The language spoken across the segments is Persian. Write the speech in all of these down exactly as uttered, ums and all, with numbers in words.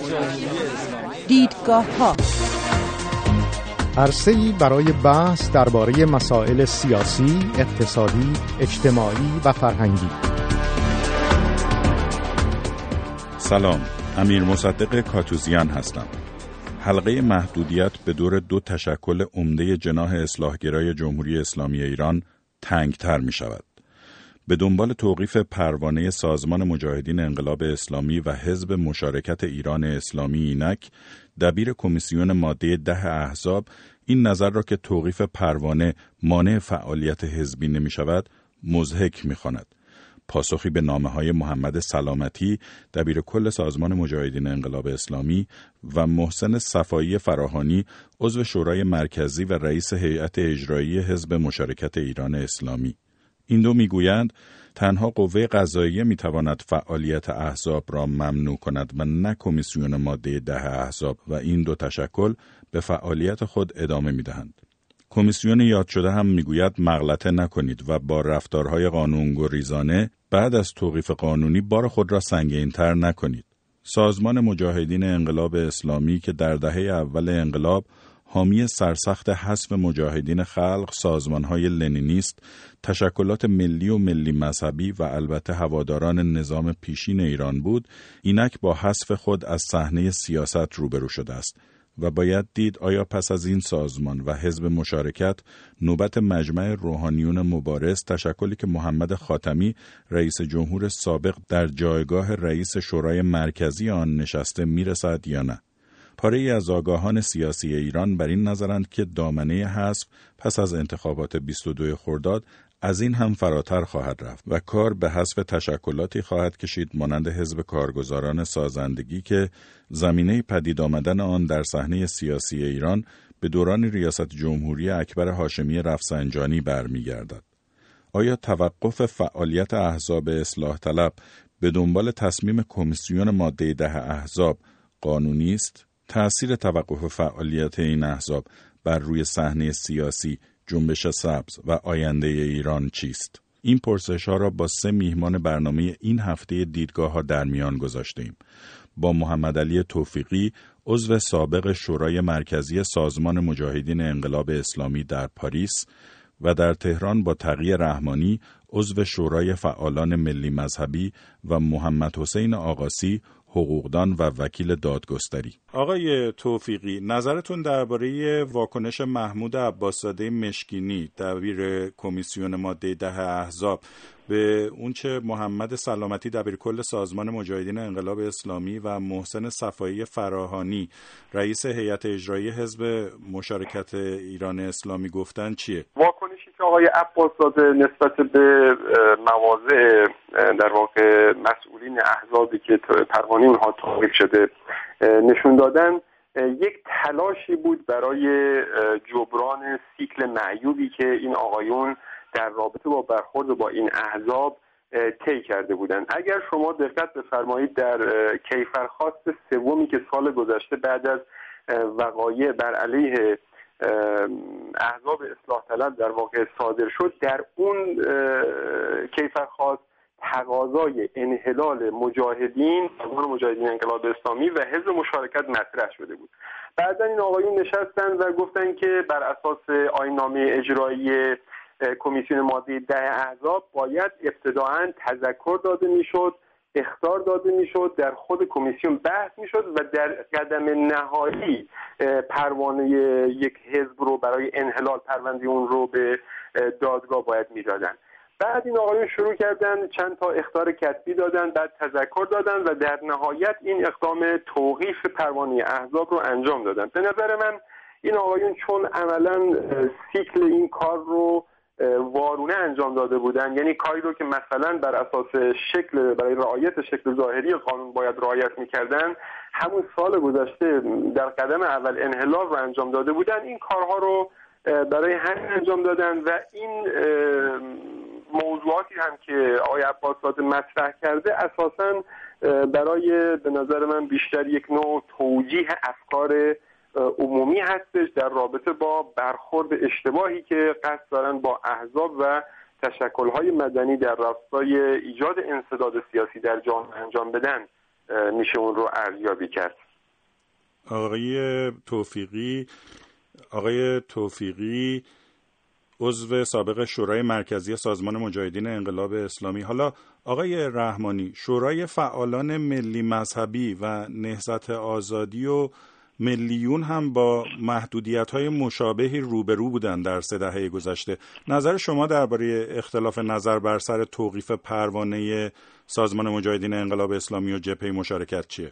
دیدگاه‌ها، عرصه‌ای برای بحث درباره مسائل سیاسی، اقتصادی، اجتماعی و فرهنگی. سلام، امیر مصدق کاتوزیان هستم. حلقه محدودیت به دور دو تشکل عمده جناح اصلاحگرای جمهوری اسلامی ایران تنگتر می شود. به دنبال توقیف پروانه سازمان مجاهدین انقلاب اسلامی و حزب مشارکت ایران اسلامی اینک، دبیر کمیسیون ماده ده احزاب این نظر را که توقیف پروانه مانع فعالیت حزبی نمی شود مضحک می خواند. پاسخی به نامه‌های محمد سلامتی دبیر کل سازمان مجاهدین انقلاب اسلامی و محسن صفایی فراهانی عضو شورای مرکزی و رئیس هیئت اجرایی حزب مشارکت ایران اسلامی. این دو میگویند تنها قوه قضاییه میتواند فعالیت احزاب را ممنوع کند و نه کمیسیون ماده ده احزاب و این دو تشکل به فعالیت خود ادامه میدهند. کمیسیون یاد شده هم میگوید مغلطه نکنید و با رفتارهای قانونگریزانه بعد از توقیف قانونی بار خود را سنگین‌تر نکنید. سازمان مجاهدین انقلاب اسلامی که در دهه اول انقلاب حامی سرسخت حذف مجاهدین خلق، سازمان‌های لنینیست، تشکلات ملی و ملی مذهبی و البته هواداران نظام پیشین ایران بود، اینک با حذف خود از صحنه سیاست روبرو شده است و باید دید آیا پس از این سازمان و حزب مشارکت نوبت مجمع روحانیون مبارز، تشکلی که محمد خاتمی رئیس جمهور سابق در جایگاه رئیس شورای مرکزی آن نشسته میرسد یا نه؟ پاره‌ای از آگاهان سیاسی ایران بر این نظرند که دامنه حذف پس از انتخابات بیست و دو خرداد از این هم فراتر خواهد رفت و کار به حذف تشکلاتی خواهد کشید مانند حزب کارگزاران سازندگی که زمینه پدید آمدن آن در صحنه سیاسی ایران به دوران ریاست جمهوری اکبر هاشمی رفسنجانی برمیگردد. آیا توقف فعالیت احزاب اصلاح طلب به دنبال تصمیم کمیسیون ماده ده احزاب قانونی است؟ تأثیر توقف فعالیت این احزاب بر روی صحنه سیاسی، جنبش سبز و آینده ایران چیست؟ این پرسش‌ها را با سه میهمان برنامه این هفته دیدگاه‌ها در میان گذاشتیم. با محمد علی توفیقی، عضو سابق شورای مرکزی سازمان مجاهدین انقلاب اسلامی در پاریس و در تهران با تقی رحمانی، عضو شورای فعالان ملی مذهبی و محمد حسین آقاسی، حقوقدان و وکیل دادگستری. آقای توفیقی، نظرتون درباره واکنش محمود عباسزاده مشکینی دبیر کمیسیون ماده ده احزاب به اونچه محمد سلامتی دبیر کل سازمان مجاهدین انقلاب اسلامی و محسن صفایی فراهانی رئیس هیئت اجرایی حزب مشارکت ایران اسلامی گفتن چیه؟ واکنشی که آقای عباسزاده نسبت به مواضع در واقع مسئولین احزابی که پروانه اونها توقیف شده نشون دادن یک تلاشی بود برای جبران سیکل معیوبی که این آقایون در رابطه با برخورد با این احزاب طی کرده بودند. اگر شما دقت بفرمایید در کیفرخواست سومی که سال گذشته بعد از وقایع بر علیه احزاب اصلاح طلب در واقع صادر شد، در اون کیفرخواست تقاضای انحلال مجاهدین، سازمان مجاهدین انقلاب اسلامی و حزب مشارکت مطرح شده بود. بعداً این آقایون نشستن و گفتن که بر اساس آیین‌نامه اجرایی کمیسیون ماده ده احزاب باید ابتداعاً تذکر داده میشد، اخطار داده میشد، در خود کمیسیون بحث میشد و در قدم نهایی پروانه یک حزب رو برای انحلال پرونده اون رو به دادگاه باید میدادن. بعد این آقایون شروع کردن چند تا اخطار کتبی دادن، بعد تذکر دادن و در نهایت این اقدام توقیف پروانه احزاب رو انجام دادن. به نظر من این آقایون چون عملاً سیکل این کار رو وارونه انجام داده بودن، یعنی کاری رو که مثلا بر اساس شکل برای رعایت شکل ظاهری قانون باید رعایت میکردن، همون سال گذشته در قدم اول انحلال رو انجام داده بودن، این کارها رو برای همین انجام دادن و این موضوعاتی هم که آقای عباسزاده مطرح کرده اساساً برای به نظر من بیشتر یک نوع توجیه افکار عمومی هستش در رابطه با برخورد اشتباهی که قصد دارن با احزاب و تشکل‌های مدنی در راستای ایجاد انسداد سیاسی در جامعه انجام بدن، میشه اون رو ارزیابی کرد. آقای توفیقی آقای توفیقی عضو سابق شورای مرکزی سازمان مجاهدین انقلاب اسلامی. حالا آقای رحمانی، شورای فعالان ملی مذهبی و نهضت آزادی و ملیون هم با محدودیت‌های مشابهی روبرو بودن در سه دهه گذشته. نظر شما درباره اختلاف نظر بر سر توقیف پروانه سازمان مجاهدین انقلاب اسلامی و جبهه مشارکت چیه؟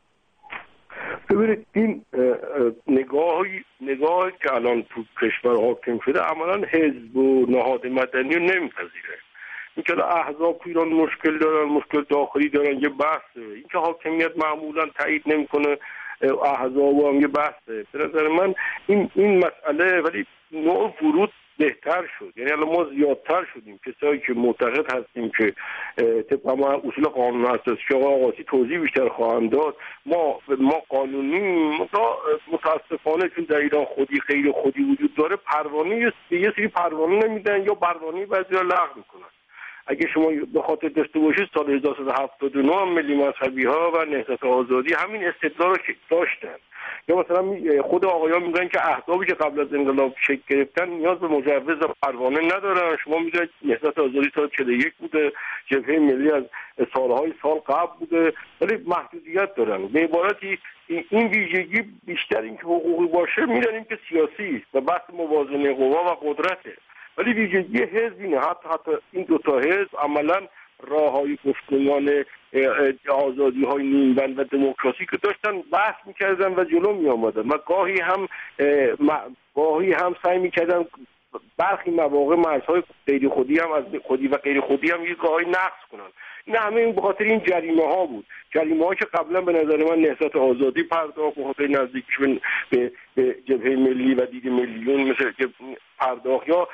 ببینید این نگاهی نگاهی که الان تو کشور حاکم شده عملاً حزب و نهاد مدنی رو نمیپذیره. اینکه احزاب ایران مشکل دارن، مشکل داخلی دارن، یه بحثه. اینکه حاکمیت معمولاً تایید نمیکنه احزاب هم یه بحثه. به نظر من این این مسئله ولی نوع ورود بهتر شد. یعنی الان ما زیادتر شدیم کسایی که معتقد هستیم که طبق ما اصول قانون اساسی که آقای آقاسی توضیح بیشتر خواهند داد، ما ما قانونی متاسفانه چون در ایران خودی غیر خودی وجود داره، پروانه یه سری پروانه نمیدن یا پروانه بعضیا لغو میکنن. اگه شما به خاطر داشته باشید سال هزار و سیصد و هفتاد و نه هم ملی مذهبی ها و نهضت آزادی همین استدلال رو داشتن. یا مثلا خود آقایان میگن که احزابی که قبل از انقلاب شکل گرفتن نیاز به مجوز و پروانه ندارن. شما میگید نهضت آزادی سال چهل و یک بوده، جبهه ملی از سالهای سال قبل بوده، ولی محدودیت دارن. به عبارتی این ویژگی بیشتر اینکه حقوقی باشه میدونیم که سیاسی است و بحث موازنه قوا و قدرته. ولی ویژگی حزب اینه، حتی حتی این دو تا حزب عملاً راههای گفتمان آزادی های نیمبند و دموکراسی که داشتن بحث میکردن و جلو می آمدن و گاهی هم گاهی هم سعی میکردن برخی مواقع مرزهای غیر خودی هم از خودی و غیر خودی هم یه گاهی نقض کنن. این همه این به خاطر این جریمه ها بود، جریمه ها که قبلا به نظر من نهضت آزادی پرداخت به خاطر نزدیکیش به, به, به جبهه ملی و دید ملیون مثل پرداخت، یا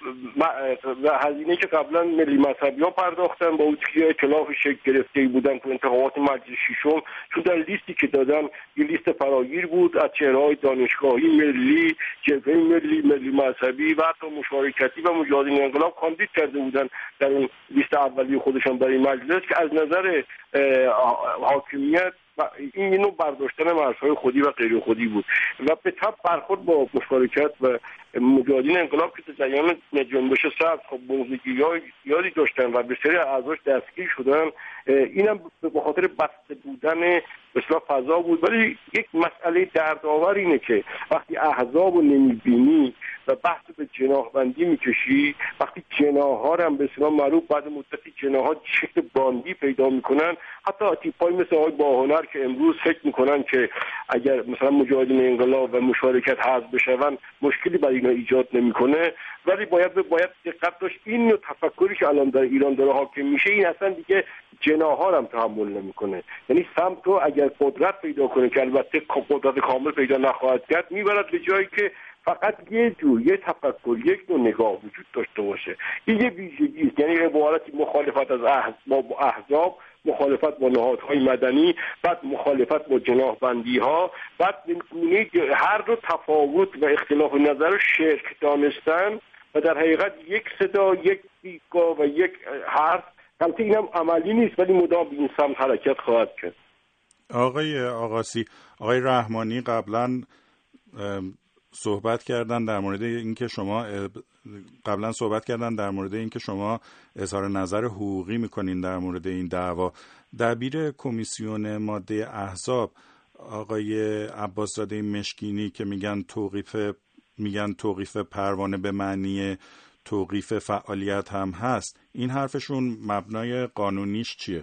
و هزینه که قبلا ملی مذهبی ها پرداختن با اون که ائتلاف شکل گرفته بودن تو انتخابات مجلس ششم، چون در لیستی که دادن یه لیست فراگیر بود از چهره‌های دانشگاهی ملی، جبهه ملی، ملی مذهبی و حتی مشارکتی و مجاهدین انقلاب کاندید کرده بودن در اون لیست اولیه خودشان برای مجلس که از نظر حاکمیت این نوع برداشتن مرزهای خودی و غیر خودی بود و به تبع برخورد با مشارکت و مجاهدین انقلاب که در جریان جنبش سبز خب موضوعی یادی داشتن و بسیاری اعضاش دستگیر شدن. اینم به خاطر بسته بودن اصلا فضا بود. ولی یک مسئله دردآور اینه که وقتی احزاب رو نمیبینی و بحث به جناحبندی میکشی، وقتی جناح‌ها هم به اصطلاح معروف بعد مدتی جناح‌ها شکل باندی پیدا میکنن، حتی تیپای مثل آقای باهنر که امروز فکر میکنن که اگر مثلا مجاهدین انقلاب و مشارکت حذف بشون مشکلی برای اینا ایجاد نمیکنه، ولی باید باید دقت داشت این نوع تفکری که الان در ایران داره حاکم میشه این اصلا دیگه جناح‌ها هم تحمل نمیکنه. یعنی سمت رو اگر قدرت پیدا کنه که البته قدرت کامل پیدا نخواهد کرد، میبرد به جایی که فقط یه جو یه تفکر یک نوع نگاه وجود داشته باشه. این یه ویژگی است، یعنی عبارتی مخالفت از احزاب با احزاب، مخالفت با نهادهای مدنی، بعد مخالفت با جناحبندی ها، بعد هر دو تفاوت و اختلاف نظر رو شرک دانستن و در حقیقت یک صدا، یک دیدگاه و یک حرف. البته اینم عملی نیست ولی مدام به این سمت حرکت خواهد کرد. آقای آقاسی، آقای رحمانی قبلا صحبت کردن در مورد اینکه شما قبلا صحبت کردن در مورد اینکه شما اظهار نظر حقوقی میکنین در مورد این دعوا. دبیر کمیسیون ماده احزاب آقای عباسزاده مشکینی که میگن توقیف میگن توقیف پروانه به معنی توقیف فعالیت هم هست، این حرفشون مبنای قانونیش چیه؟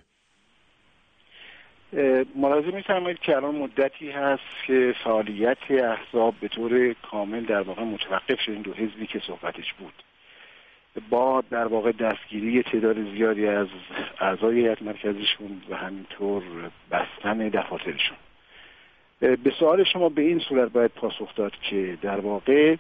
ملاحظه می‌فرمایید که الان مدتی هست که فعالیت احزاب به طور کامل در واقع متوقف شد. این دو حزبی که صحبتش بود با در واقع دستگیری تعداد زیادی از اعضای هیئت مرکزیشون و همینطور بستن دفاترشون. به سوال شما به این صورت باید پاسخ داد که در واقع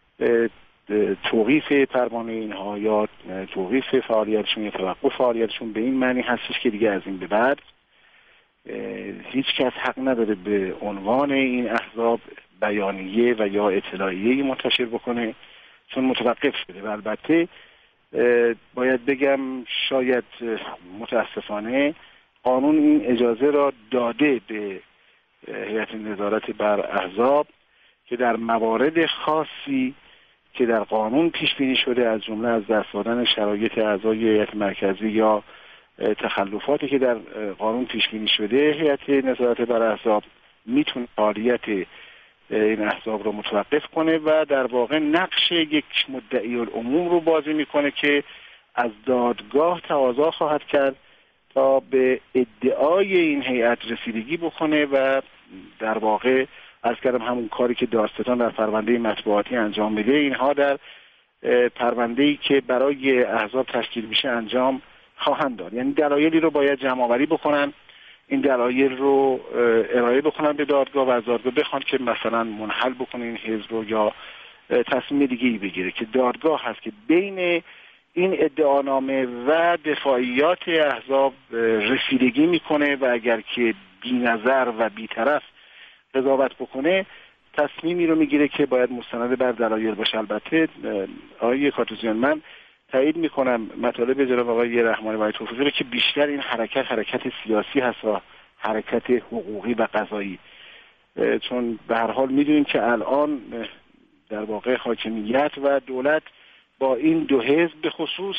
توقیف پروانه اینها یا توقیف فعالیتشون یا توقف فعالیتشون به این معنی هستش که دیگه از این به بعد هیچ کس حق نداره به عنوان این احزاب بیانیه و یا اطلاعیه‌ای منتشر بکنه چون متوقف شده. و البته باید بگم شاید متاسفانه قانون این اجازه را داده به هیئت نظارت بر احزاب که در موارد خاصی که در قانون پیش بینی شده، از جمله از دست دادن شرایط اعضای هیئت مرکزی یا تخلفاتی که در قانون پیش بینی شده، هیئت نظارت بر احزاب میتونه فعالیت این احزاب رو متوقف کنه و در واقع نقش یک مدعی العموم رو بازی میکنه که از دادگاه تقاضا خواهد کرد تا به ادعای این هیئت رسیدگی بکنه و در واقع از کردم همون کاری که دادستان در پرونده مطبوعاتی انجام میده، اینها در پرونده‌ای که برای احزاب تشکیل میشه انجام خواهند داد. یعنی دلایلی رو باید جمع آوری بکنن، این دلایل رو ارائه بکنن به دادگاه و از دادگاه بخوان که مثلا منحل بکنه این حزب رو یا تصمیم دیگه‌ای بگیره که دادگاه هست که بین این ادعانامه و دفاعیات احزاب رسیدگی میکنه و اگر که بی‌نظر و بی‌طرف قضاوت بکنه تصمیمی رو میگیره که باید مستند بر دلایل باشه. البته آقای کاتوزیان، من تایید میکنم مطالب جناب آقای رحمانی و توفیقی رو که بیشتر این حرکت حرکت سیاسی هست و حرکت حقوقی و قضایی، چون به هر حال میدونیم که الان در واقع حاکمیت و دولت با این دو حزب به خصوص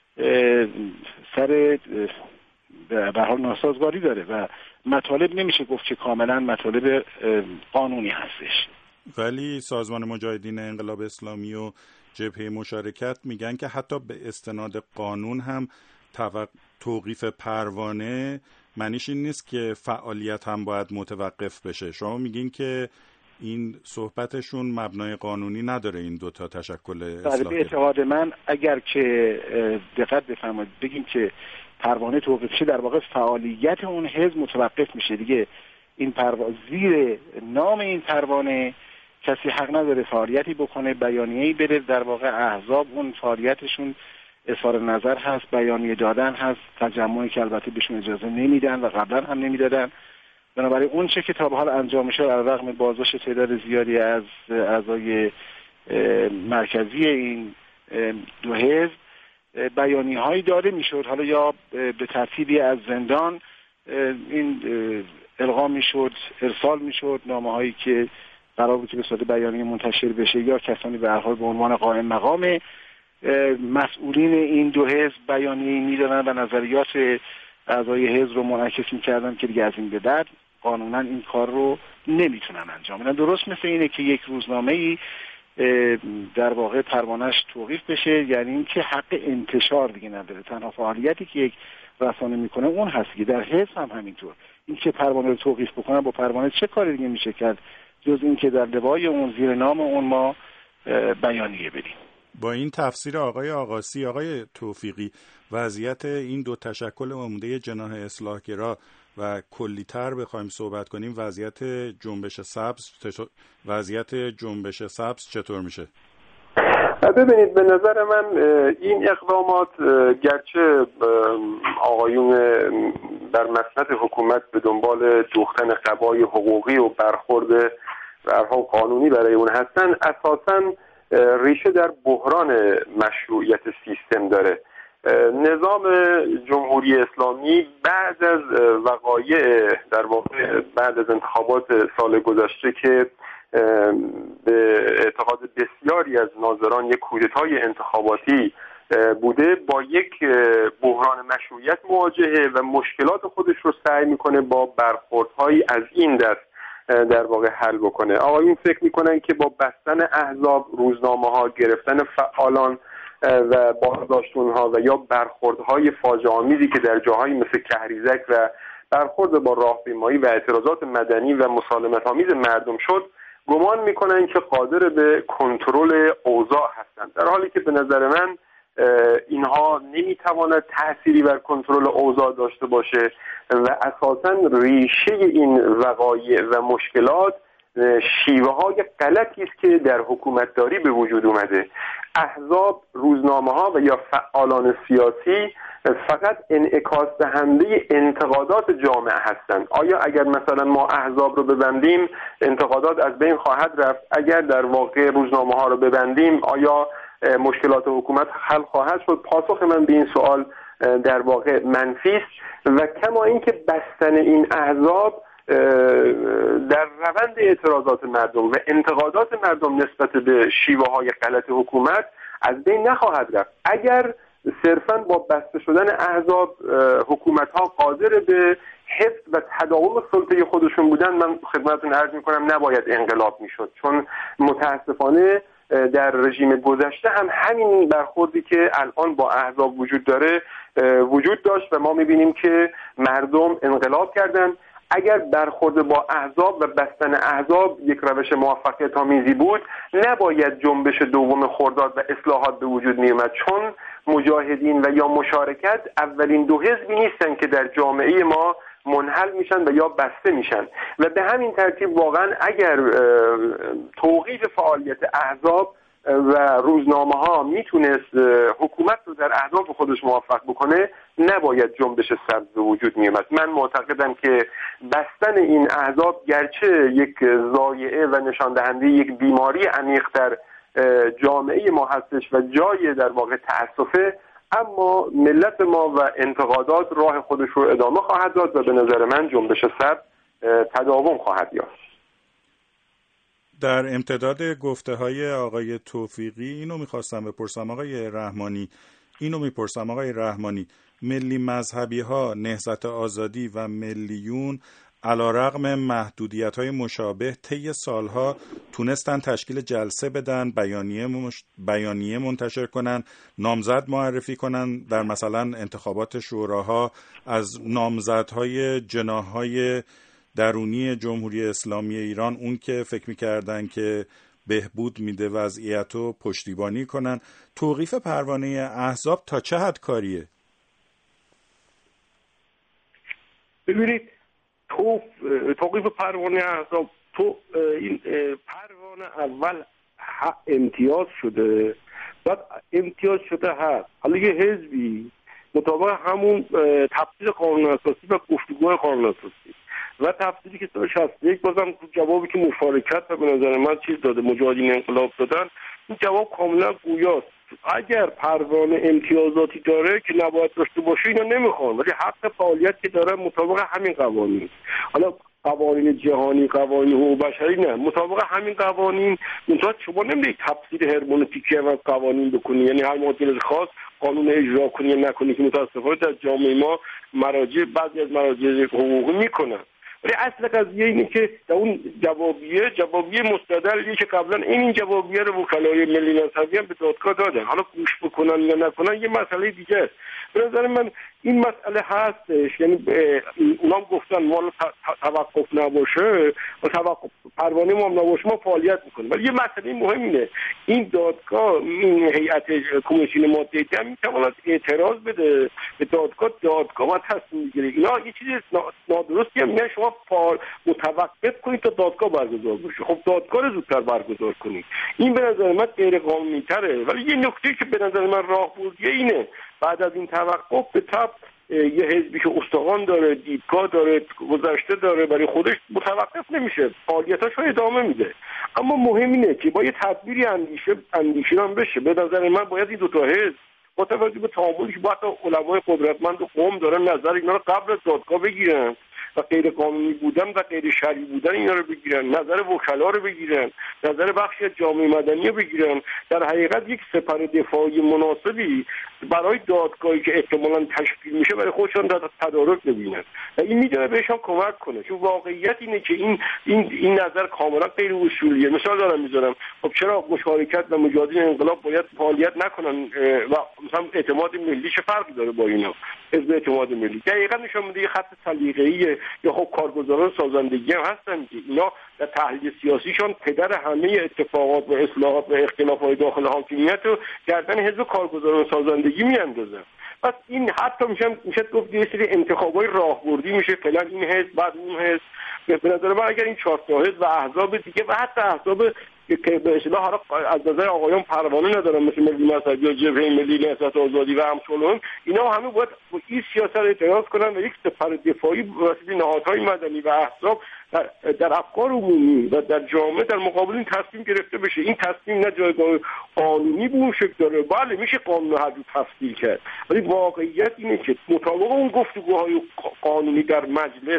سر به هر حال ناسازگاری داره و مطالب نمیشه گفت که کاملا مطالب قانونی هستش. ولی سازمان مجاهدین انقلاب اسلامی و جبهه مشارکت میگن که حتی به استناد قانون هم توقیف پروانه معنیش این نیست که فعالیت هم باید متوقف بشه. شما میگین که این صحبتشون مبنای قانونی نداره این دوتا تشکل اصلاحی؟ به اعتقاد من اگر که دقت بفرمایید بگیم که پروانه توقیف شه، در واقع فعالیت اون حزب متوقف میشه دیگه. این پروانه زیر نام این پروانه کسی حق نداره فعالیتی بکنه، بیانیه‌ای بده. در واقع احزاب اون فعالیتشون اظهار نظر هست، بیانیه دادن هست، تجمعی که البته بهشون اجازه نمیدن و قبلا هم نمیدادن. بنابراین اون چه که تا به حال انجام میشه علیرغم بازداشت تعداد زیادی از اعضای مرکزی این دو حزب بیانیه‌هایی داده میشد، حالا یا به ترتیبی از زندان این القا میشد، ارسال میشد، نامه‌هایی که قرار بود که به صورت بیانیه منتشر بشه، یا کسانی به هر حال به عنوان قائم مقام مسئولین این دو حزب بیانیه میدادن و نظریات اعضای حزب رو منعکس میکردن که دیگه از این به بعد قانونا این کار رو نمیتونن انجام بدن. درست مثل اینه که یک روزنامه‌ای در واقع پروانه‌اش توقیف بشه، یعنی این که حق انتشار دیگه نداره. تنها فعالیتی که یک رسانه میکنه اون هست که در حزب هم همینطور. این که پروانه رو توقیف بکنن، با پروانه چه کاری دیگه میشه کرد جز این که در لوای اون زیر نام اون ما بیانیه بدیم. با این تفسیر آقای آقاسی، آقای توفیقی، وضعیت این دو تشکل عمده جناح اصلاحگرا و کلی‌تر بخوایم صحبت کنیم، وضعیت جنبش سبز وضعیت جنبش سبز چطور میشه؟ ببینید، به نظر من این اقدامات گرچه آقایون در مسند حکومت به دنبال دوختن قبای حقوقی و برخورد به هر حال قانونی برای اون هستن، اساساً ریشه در بحران مشروعیت سیستم داره. نظام جمهوری اسلامی بعد از وقایع در واقع بعد از انتخابات سال گذشته که به اعتقاد بسیاری از ناظران یک کودتای انتخاباتی بوده، با یک بحران مشروعیت مواجهه و مشکلات خودش رو سعی میکنه با برخوردهایی از این دست در واقع حل بکنه. آقایون فکر میکنن که با بستن احزاب، روزنامه‌ها، گرفتن فعالان و بازداشت اونها و یا برخوردهای فاجعه آمیزی که در جاهایی مثل کهریزک و برخورد با راهپیمایی و اعتراضات مدنی و مسالمت آمیز مردم شد، گمان میکنن که قادر به کنترل اوضاع هستند، در حالی که به نظر من اینها نمیتواند تأثیری بر کنترل اوضاع داشته باشه و اساساً ریشه این وقایع و مشکلات شیوه های غلطی است که در حکومتداری به وجود اومده. احزاب، روزنامه ها و یا فعالان سیاسی فقط انعکاس دهنده انتقادات جامعه هستند. آیا اگر مثلا ما احزاب رو ببندیم انتقادات از بین خواهد رفت؟ اگر در واقع روزنامه ها رو ببندیم آیا مشکلات حکومت حل خواهد شد؟ پاسخ من به این سوال در واقع منفی است و کما اینکه بستن این احزاب در در روند اعتراضات مردم و انتقادات مردم نسبت به شیوه های غلط حکومت از بین نخواهد رفت. اگر صرفاً با بسته شدن احزاب حکومت ها قادر به حفظ و تداوم سلطه خودشون بودن، من خدمتتون عرض میکنم نباید انقلاب میشد، چون متاسفانه در رژیم گذشته هم همین برخوردی که الان با احزاب وجود داره وجود داشت و ما میبینیم که مردم انقلاب کردن. اگر برخورد با احزاب و بستن احزاب یک روش موفقیت آمیزی بود، نباید جنبش دوم خرداد و اصلاحات به وجود می اومد، چون مجاهدین و یا مشارکت اولین دو حزبی نیستن که در جامعه ما منحل میشن و یا بسته میشن و به همین ترتیب واقعا اگر توقیف فعالیت احزاب و روزنامه ها میتونست حکومت رو در اهداف خودش موفق بکنه، نباید جنبش سبز به وجود میومد. من معتقدم که بستن این احزاب گرچه یک ضایعه و نشان دهنده یک بیماری عمیق در جامعه ما هستش و جای در واقع تأسفه، اما ملت ما و انتقادات راه خودش رو ادامه خواهد داد و به نظر من جنبش سبز تداوم خواهد یافت. در امتداد گفته های آقای توفیقی اینو میخواستم بپرسم آقای رحمانی اینو میپرسم آقای رحمانی ملی مذهبی ها، نهضت آزادی و ملیون علیرغم محدودیت های مشابه طی سالها تونستن تشکیل جلسه بدن، بیانیه, مش... بیانیه منتشر کنن، نامزد معرفی کنن در مثلا انتخابات شوراها از نامزدهای جناحهای درونی جمهوری اسلامی ایران، اون که فکر می‌کردن که بهبود میده وضعیت رو پشتیبانی کنن. توقیف پروانه احزاب تا چه حد کاریه؟ ببینید تو توقیف پروانه احزاب، تو این پروانه اول امتیاز شده، بعد امتیاز شده هست. حالا یه حزبی مطابق همون تفسیر قانون اساسی و گفتگوهای قانون اساسی و تفسیری که سال شصت و یک بازم جوابی که مشارکت و به نظر من چیز داده، مجاهدین انقلاب دادن، این جواب کاملا گویاست. اگر پروانه امتیازاتی داره که نباید داشته باشه اینا نمیخوان، ولی حق فعالیت که داره مطابق همین قوانین، حالا قوانین جهانی، قوانین حقوق بشری نه، مطابق همین قوانین. منتها شما نمیدید تفسیر هرمونوتیکی از قوانین بکنی، یعنی هر مدل خاص قانون اجرا کنی یا نکنی که متاسفانه در جامعه ما مراجع بعضی از مراجع حقوقی میکنن. ولی اصل قضیه اینه که در اون جوابیه جوابیه مستدلیه که قبلا این این جوابیه رو وکلای ملی مذهبی هم به دادگاه دادن، حالا گوش بکنن یا نکنن یه مسئله دیگه است. به نظر من این مسئله هستش، یعنی اونام گفتن ما توقف نباشه و توقف پروانه ما نباشه ما فعالیت میکنیم، ولی یه مسئله مهم اینه این دادگاه، این هیئت کمیسیون ماده ده میتواند اعتراض بده به دادگاه، دادگاه ما تصمیم میگیره. اینا یه چیز نادرستی هم نه، شما فعال متوقف کنید تا دادگاه برگزار بشه. خب دادگاه رو زودتر برگزار کنید، این به نظر من غیر قانونی تره. ولی یه نکته که به نظر من راهبردیه اینه بعد از این توقف به تبع یه حزبی که استخوان داره، دیدگاه داره، گذشته داره، برای خودش متوقف نمیشه، فعالیتاشو ادامه میده. اما مهم اینه که با یه تدبیری اندیشه اندیشیدن بشه. به نظر من باید این دو تا حزب با توجه به تعاملی که با علمای قدرتمند و قوم دارن نظر اینا رو قبل از دادگاه بگیرن و غیر قانونی بودن و غیر شرعی بودن اینا رو بگیرن، نظر وکلا رو بگیرن، نظر بخشی از جامعه مدنی رو بگیرن، در حقیقت یک سپر دفاعی مناسبی برای دادگاهی که احتمالاً تشکیل میشه برای خودشان تدارک ببینن و این میتونه بهشون کمک کنه. چون واقعیت اینه که این این این نظر کاملا غیر اصولیه. مثال دارم میذارم، خب چرا مشارکت و مجاهدین انقلاب باید فعالیت نکنن و مثلا اعتماد ملی چه فرقی داره با اینا؟ حزب اعتماد ملی دقیقاً نشون میده یه خط سلیقه‌ای یا خب کارگزاران سازندگی هم هستن که اینا در تحلیل سیاسیشون پدر همه اتفاقات و اصلاحات و اختلافات داخل حاکمیت رو گردن حزب کارگزاران سازندگی میاندازن. پس این حتی میشه میشه گفت یه سری انتخابای راهبردی میشه، فعلا این حزب بعد اون حزب. به نظر من اگر این چهار تا حزب و احزاب دیگه و حتی احزاب که به اصطلاح حالا از نظر آقایان پروانه ندارن مثل ملی مذهبی یا جبهه ملی نهضت آزادی و امثال اینا همه باید با این سیاست اعتراض کنن و یک سپر دفاعی واسه نهادهای مدنی و احزاب در, در افکار عمومی و در جامعه در مقابل این تصمیم گرفته بشه. این تصمیم نه جایگاه قانونی به اون شکل داره، بله میشه قانون هر جو تفصیل کرد، ولی واقعیت اینه که مطابق اون گفتگوهای قانونی در مجلس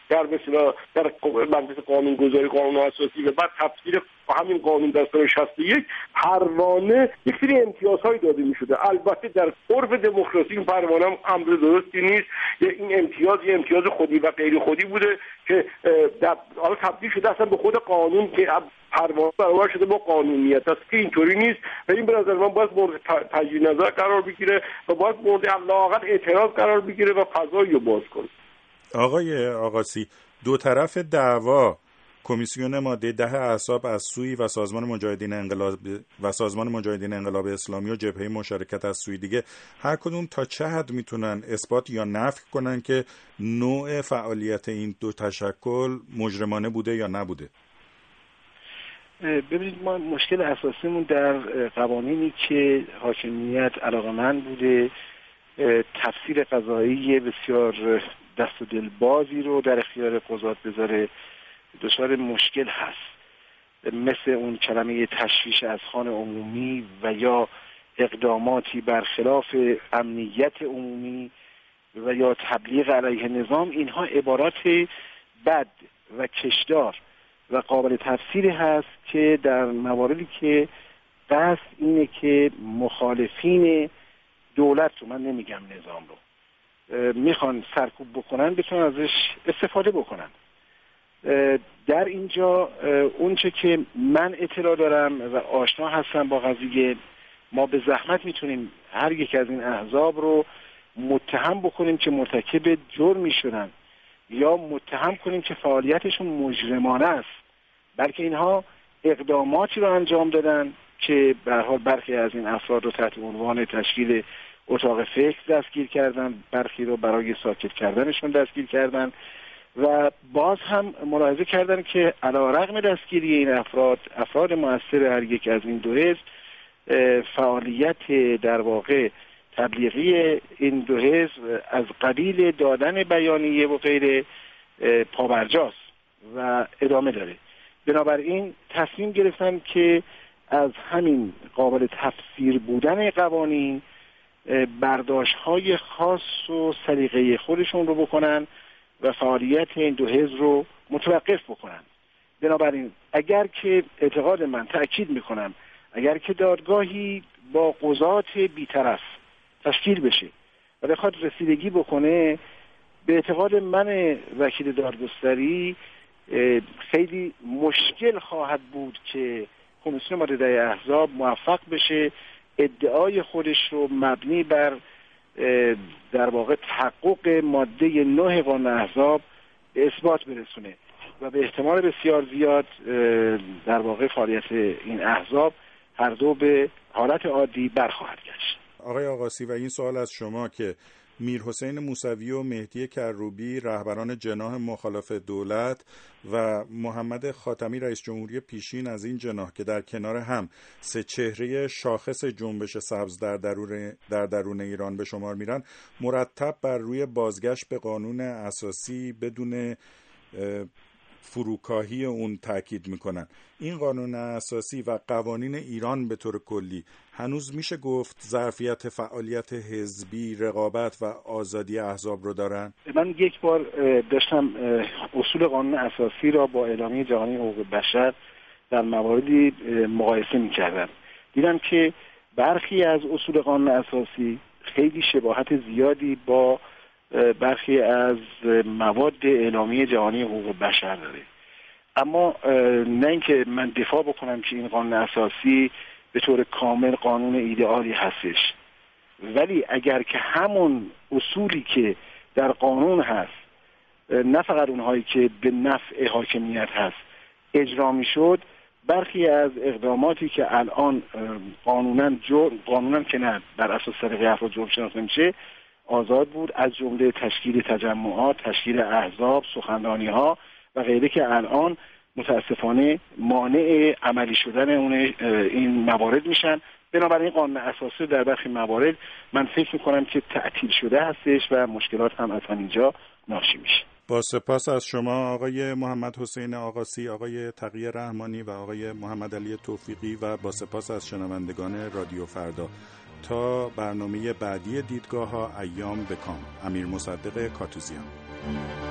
در مثلا در مجلس قانونگذاری قانون اساسی و بعد تفسیر همین قانون در سال شصت و یک پروانه یک سری امتیازهایی داده می‌شده. البته در عرف دموکراسی این پروانه هم امر درستی نیست. این امتیاز یه امتیاز خودی و غیر خودی بوده که در حالا تبدیل شده اصلا به خود قانون که پروانه برابر شده با قانونیت است که اینطوری نیست و این به نظر من باید مورد تجدید نظر قرار بگیره و باید مورد لااقل اعتراض قرار بگیره و فضایی رو باز کنه. آقای آقاسی، دو طرف دعوا کمیسیون ماده ده احزاب از سوی و سازمان مجاهدین انقلاب و سازمان مجاهدین انقلاب اسلامی و جبهه مشارکت از سوی دیگه، هر کدوم تا چه حد میتونن اثبات یا نفی کنن که نوع فعالیت این دو تشکل مجرمانه بوده یا نبوده؟ ببینید، ما مشکل اساسیمون در قوانینی که حاکمیت علاقمند بوده تفسیر قضایی بسیار دست و دل بازی رو در اختیار قضات بذاره دچار مشکل هست، مثل اون کلمه تشویش اذهان عمومی و یا اقداماتی برخلاف امنیت عمومی و یا تبلیغ علیه نظام. اینها عبارات بد و کشدار و قابل تفسیری هست که در مواردی که قصد اینه که مخالفین دولت رو، من نمیگم نظام رو، میخوان سرکوب بکنن بتونن ازش استفاده بکنن. در اینجا اونچه که من اطلاع دارم و آشنا هستم با قضیه، ما به زحمت میتونیم هر یک از این احزاب رو متهم بکنیم که مرتکب جرمی شدن یا متهم کنیم که فعالیتشون مجرمانه است، بلکه اینها اقداماتی رو انجام دادن که به هر حال برخی از این افراد رو تحت عنوان تشکیل اتاق فکر دستگیر کردن، برخی رو برای ساکت کردنشون دستگیر کردن و باز هم ملاحظه کردن که علیرغم دستگیری این افراد افراد مؤثر هر یک از این دو حزب، فعالیت در واقع تبلیغی این دو حزب از قبیل دادن بیانیه و غیره پابرجاست و ادامه داره. بنابراین تصمیم گرفتن که از همین قابل تفسیر بودن قوانین برداشت‌های خاص و سلیقه خودشون رو بکنن و فعالیت این دو حزب رو متوقف بکنن. بنابراین اگر که اعتقاد من، تأکید میکنم، اگر که دادگاهی با قضات بیطرف تشکیل بشه و بخواد رسیدگی بکنه، به اعتقاد من وکیل دادگستری خیلی مشکل خواهد بود که کمیسیون ماده ده احزاب موفق بشه ادعای خودش رو مبنی بر در واقع تحقق ماده نه قانون احزاب به اثبات برسونه و به احتمال بسیار زیاد در واقع فعالیت این احزاب هر دو به حالت عادی برخواهد گشت. آقای آقاسی، و این سوال از شما که میرحسین موسوی و مهدی کروبی رهبران جناح مخالف دولت و محمد خاتمی رئیس جمهوری پیشین از این جناح که در کنار هم سه چهره شاخص جنبش سبز در درون در درون ایران به شمار میرن، مرتب بر روی بازگشت به قانون اساسی بدون فروکاهی اون تاکید میکنن. این قانون اساسی و قوانین ایران به طور کلی هنوز میشه گفت ظرفیت فعالیت حزبی، رقابت و آزادی احزاب رو دارن؟ من یک بار داشتم اصول قانون اساسی را با اعلامیه جهانی حقوق بشر در مواردی مقایسه میکردم. دیدم که برخی از اصول قانون اساسی خیلی شباهت زیادی با برخی از مواد اعلامیه جهانی حقوق بشر داره. اما نه اینکه من دفاع بکنم که این قانون اساسی به طور کامل قانون ایدئالی هستش، ولی اگر که همون اصولی که در قانون هست، نه فقط اونهایی که به نفع حاکمیت هست، اجرا میشد، برخی از اقداماتی که الان قانونا جرم، قانونا که نه بر اساس سابقه افراد جرم شناخته میشه، آزاد بود، از جمله تشکیل تجمعات، تشکیل احزاب، سخنرانی ها و غیره که الان متاسفانه مانع عملی شدن اون این موارد میشن. بنابراین قانون اساسی در برخی موارد من فکر میکنم که تعطیل شده هستش و مشکلات هم از همینجا ناشی میشه. با سپاس از شما آقای محمد حسین آقاسی، آقای تقی رحمانی و آقای محمد علی توفیقی و با سپاس از شنوندگان رادیو فردا. تا برنامه بعدی دیدگاه ها، ایام بکام. امیر مصدق کاتوزیان.